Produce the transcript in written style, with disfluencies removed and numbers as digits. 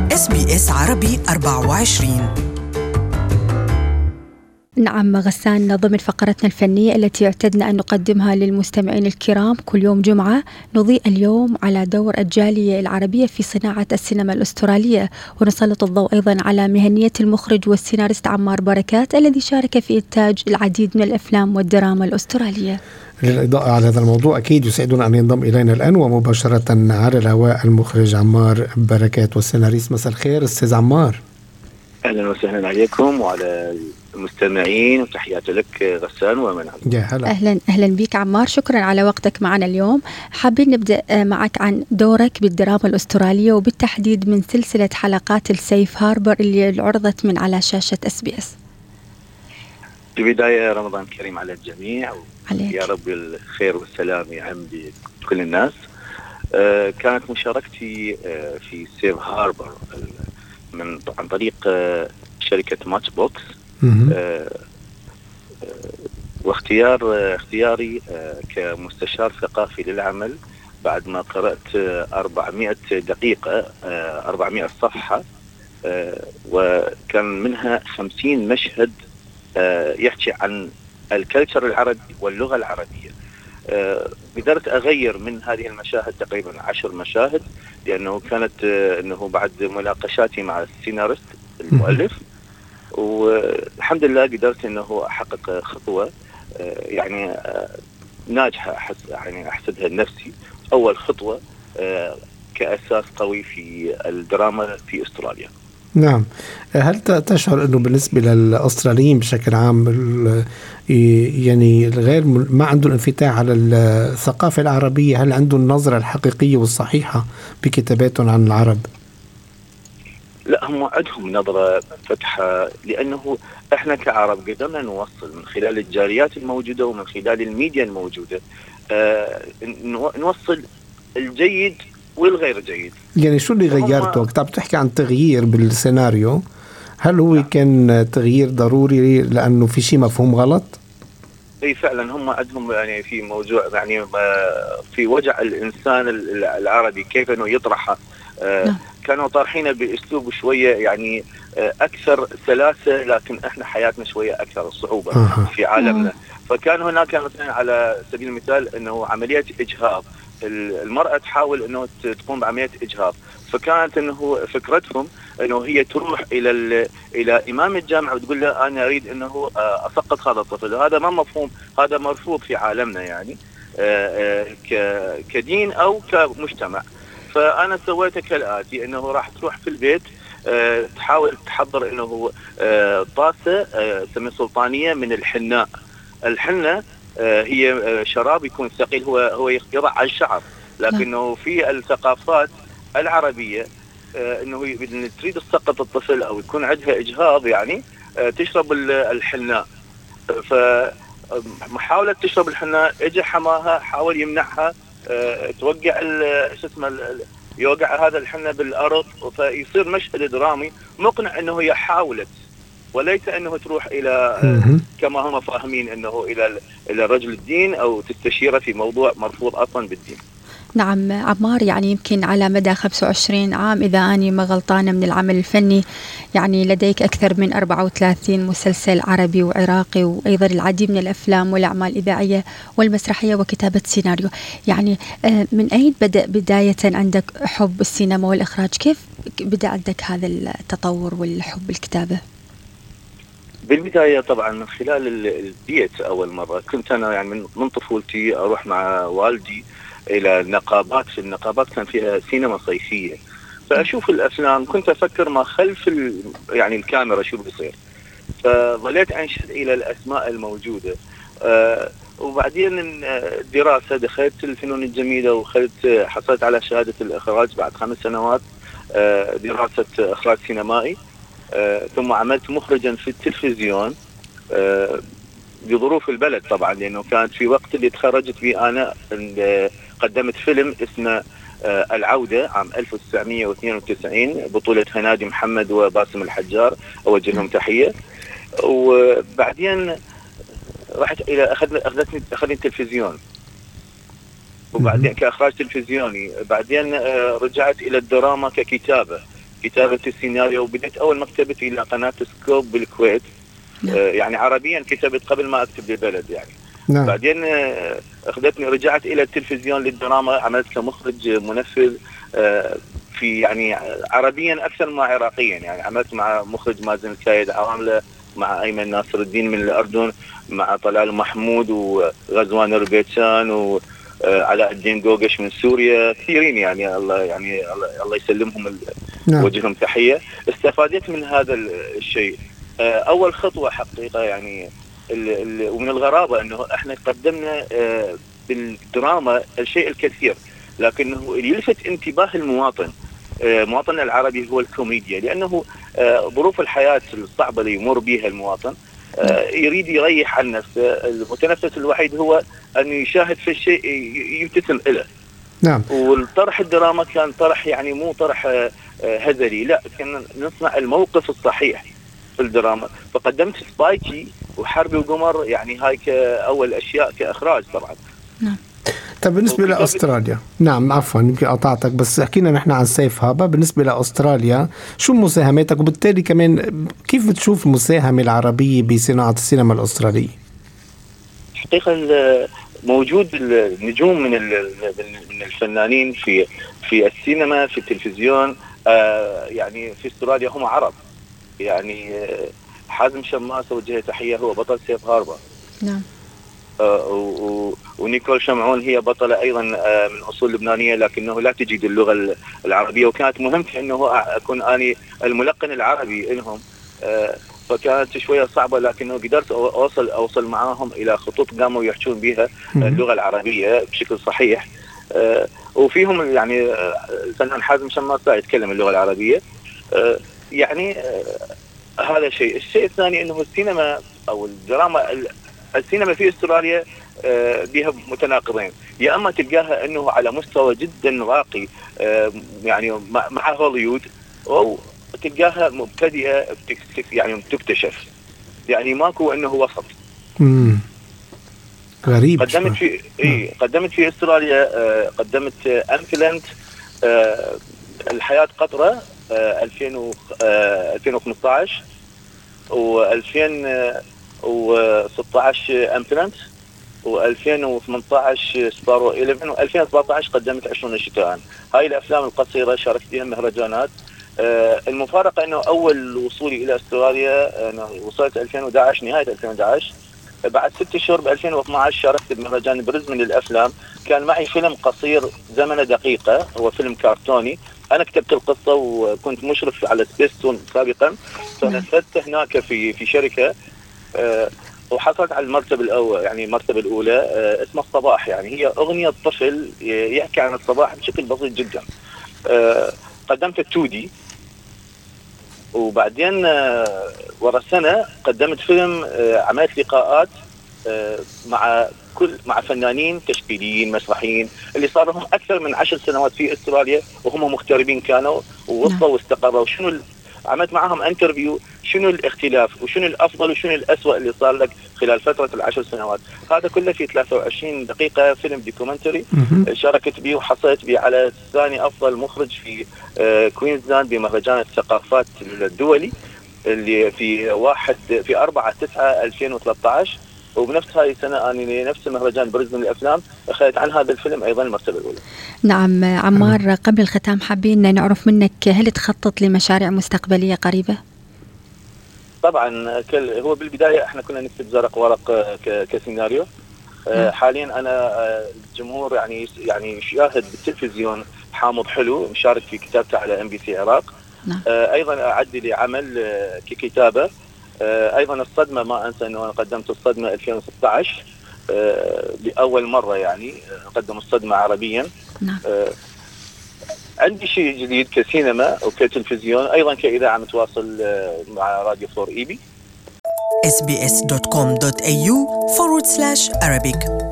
SBS عربي 24. نعم غسان، ضمن فقرتنا الفنية التي اعتدنا أن نقدمها للمستمعين الكرام كل يوم جمعة، نضيء اليوم على دور الجالية العربية في صناعة السينما الأسترالية، ونسلط الضوء أيضا على مهنية المخرج والسيناريست عمار بركات الذي شارك في إنتاج العديد من الأفلام والدراما الأسترالية. للإضاءة على هذا الموضوع أكيد يسعدنا أن ينضم إلينا الآن ومباشرة على الهواء المخرج عمار بركات والسيناريست. مساء الخير أستاذ عمار. أهلا وسهلا عليكم وعلى المستمعين، وتحياتي لك غسان ومن يا هلا. أهلا بك عمار، شكرا على وقتك معنا اليوم. حابين نبدأ معك عن دورك بالدراما الأسترالية وبالتحديد من سلسلة حلقات السيف هاربر اللي عرضت من على شاشة SBS. في البداية رمضان كريم على الجميع عليك. يا رب الخير والسلام يعم بكل الناس. كانت مشاركتي في سيف هاربر عن طريق شركة ماتش بوكس، واختياري كمستشار ثقافي للعمل بعد ما قرأت 400 دقيقة 400 صفحة، وكان منها 50 مشهد يحكي عن الكلتشر العربي واللغة العربية. قدرت أغير من هذه المشاهد تقريبا 10 مشاهد، لأنه كانت أنه بعد مناقشاتي مع السيناريست المؤلف، والحمد لله قدرت أنه أحقق خطوة يعني ناجحة، أحسبها لنفسي أول خطوة كأساس قوي في الدراما في أستراليا. نعم، هل تشعر أنه بالنسبة للأستراليين بشكل عام يعني الغير ما عندهم انفتاح على الثقافة العربية؟ هل عندهم النظرة الحقيقية والصحيحة بكتاباتهم عن العرب؟ لا، هم عندهم نظرة فتحة، لأنه احنا كعرب قدرنا نوصل من خلال الجاليات الموجودة ومن خلال الميديا الموجودة نوصل الجيد والغير جيد. يعني شو اللي غيرته؟ كنت عم تحكي عن تغيير بالسيناريو، هل هو كان تغيير ضروري لأنه في شيء مفهوم غلط؟ اي فعلا، هم عندهم يعني في موضوع يعني في وجع الإنسان العربي كيف انه يطرحه، كانوا طارحينه بأسلوب شوية يعني أكثر سلاسة، لكن احنا حياتنا شوية أكثر صعوبة في عالمنا. فكان هناك مثلا على سبيل المثال انه عملية إجهاض، المرأة تحاول انه تقوم بعملية إجهاض، فكانت انه فكرتهم انه هي تروح الى امام الجامعة وتقول له انا اريد انه اسقط هذا الطفل. هذا ما مفهوم، هذا مرفوض في عالمنا يعني كدين او كمجتمع. فانا سويته كالاتي، انه راح تروح في البيت تحاول تحضر انه طاسة سمي سلطانية من الحناء. الحنة هي شراب يكون ثقيل، هو يضع على الشعر، لكنه في الثقافات العربية انه تريد تسقط الطفل او يكون عندها اجهاض يعني تشرب الحناء. فمحاولة تشرب الحناء، اجى حماها حاول يمنعها، توقع شو اسمه يوقع هذا الحنة بالارض، فيصير مشهد درامي مقنع انه هي حاولت، وليس انه تروح الى كما هم فاهمين انه الى رجل الدين او تستشيره في موضوع مرفوض اصلا بالدين. نعم عمار، يعني يمكن على مدى 25 عام إذا أني ما غلطانة من العمل الفني، يعني لديك أكثر من 34 مسلسل عربي وعراقي، وأيضا العديد من الأفلام والأعمال الإذاعية والمسرحية وكتابة سيناريو. يعني من أين بدأ بداية عندك حب السينما والإخراج؟ كيف بدأ عندك هذا التطور والحب الكتابة؟ بالبداية طبعا من خلال البيت. أول مرة كنت أنا يعني من طفولتي أروح مع والدي إلى النقابات. في النقابات كان فيها سينما صيفية، فأشوف الأفلام كنت أفكر ما خلف يعني الكاميرا شو بيصير، فظليت أنشد إلى الأسماء الموجودة. وبعدين الدراسة دخلت الفنون الجميلة حصلت على شهادة الإخراج بعد 5 سنوات دراسة إخراج سينمائي. ثم عملت مخرجا في التلفزيون بظروف البلد طبعا، لأنه كانت في وقت اللي تخرجت فيه أنا قدمت فيلم اسمه العودة عام 1992 بطولة هنادي محمد وباسم الحجار، أوجه لهم تحية. وبعدين رحت إلى أخذتني التلفزيون، وبعدين كإخراج تلفزيوني. بعدين رجعت إلى الدراما ككتابة، كتابة السيناريو، وبدأت أول مكتبتي إلى قناة سكوب بالكويت. يعني عربيا كتبت قبل ما أكتب للبلد يعني. نعم. بعدين أخذتني، رجعت إلى التلفزيون للدراما، عملت كمخرج منفذ في يعني عربيا أكثر ما عراقيا. يعني عملت مع مخرج مازن الكايد عوامله، مع أيمن ناصر الدين من الأردن، مع طلال محمود وغزوان ربيتشان وعلاء الدين قوقش من سوريا، كثيرين يعني الله يسلمهم، نعم. وجههم تحية. استفادت من هذا الشيء. أول خطوة حقيقة يعني، ومن الغرابة أنه احنا قدمنا بالدراما الشيء الكثير، لكنه يلفت انتباه المواطن، مواطننا العربي، هو الكوميديا، لأنه ظروف الحياة الصعبة اللي يمر بها المواطن يريد يريح عن نفسه. المتنفس الوحيد هو أن يشاهد في الشيء يبتسم له. نعم. والطرح الدراما كان طرح يعني مو طرح هزلي، لا، كنا نصنع الموقف الصحيح في الدراما. فقدمت سبايكي وحربي وقمر، يعني هاي كأول أشياء كإخراج طبعا. نعم. طب بالنسبة لأستراليا، نعم عفوا يمكن قطعتك، بس حكينا نحن عن سيف هابا. بالنسبة لأستراليا شو مساهماتك، وبالتالي كمان كيف بتشوف المساهمة العربية بصناعة السينما الأسترالية؟ حقيقة موجود النجوم من الفنانين في السينما، في التلفزيون، يعني في استراليا هم عرب. يعني حازم شماس وجه تحية، هو بطل سيف هاربا. نعم. ونيكول شمعون هي بطلة أيضا من أصول لبنانية، لكنه لا تجيد اللغة العربية، وكانت مهمتي أنه أكون أني الملقن العربي لهم. فكانت شوية صعبة، لكنه قدرت أوصل معاهم إلى خطوط قاموا يحجون بها اللغة العربية بشكل صحيح. وفيهم يعني الفنان حازم شماس لا يتكلم اللغة العربية. يعني هذا الشيء الثاني أنه السينما أو الدراما، السينما في استراليا بها متناقضين. يا اما تلقاها انه على مستوى جدا راقي يعني مع هوليوود، او تلقاها مبتدئه يعني تكتشف، يعني ماكو انه وسط. غريب. قدمت في استراليا، قدمت أمثلنت، الحياة قطرة 2015 و2016 أمثلنت، و2018 سبارو 11، و2017 قدمت 20 شتاء. هاي الأفلام القصيرة شاركت فيها مهرجانات. المفارقة أنه أول وصولي إلى أستراليا أنا وصلت 2011، نهاية 2011. بعد 6 شهور ب 2012 شاركت بمهرجان بريزبن للأفلام. كان معي فيلم قصير زمنه دقيقة، هو فيلم كرتوني. أنا كتبت القصة وكنت مشرف على سبيستون سابقا، فنفذت هناك في شركة، وحصلت على المرتبة الأول، يعني المرتبة الأولى، اسمها الصباح. يعني هي أغنية طفل يحكي عن الصباح بشكل بسيط جدا. قدمت 2D، وبعدين ورا سنة قدمت فيلم، عملت لقاءات مع فنانين تشكيليين مسرحيين اللي صار لهم أكثر من 10 سنوات في أستراليا، وهم مغتربين كانوا ووصلوا واستقروا. عملت معهم انترفيو، شنو الاختلاف وشنو الأفضل وشنو الأسوأ اللي صار لك خلال فترة ال10 سنوات. هذا كله في 23 دقيقة، فيلم ديكومنتري شاركت به وحصلت به على ثاني أفضل مخرج في كوينزلاند بمهرجان الثقافات الدولي اللي في 4/9/2013. وبنفس هاي السنة أنا نفس مهرجان بريزبن للأفلام أخذت عن هذا الفيلم أيضا المرتبة الأولى. نعم عمار، قبل الختام حابين نعرف منك، هل تخطط لمشاريع مستقبلية قريبة؟ طبعا هو بالبداية احنا كنا نكتب زرق ورق كسيناريو. حاليا أنا الجمهور يعني يشاهد بالتلفزيون حامض حلو مشارك في كتابته على MBC عراق. أيضا أعد لي عمل ككتابة. أيضا الصدمة، ما أنسى أنه أنا قدمت الصدمة 2016 لأول مرة، يعني أقدم الصدمة عربيا. عندي شيء جديد كسينما وكتلفزيون، أيضا كإذاعة متواصل مع راديو 4 EB. sbs.com.au/Arabic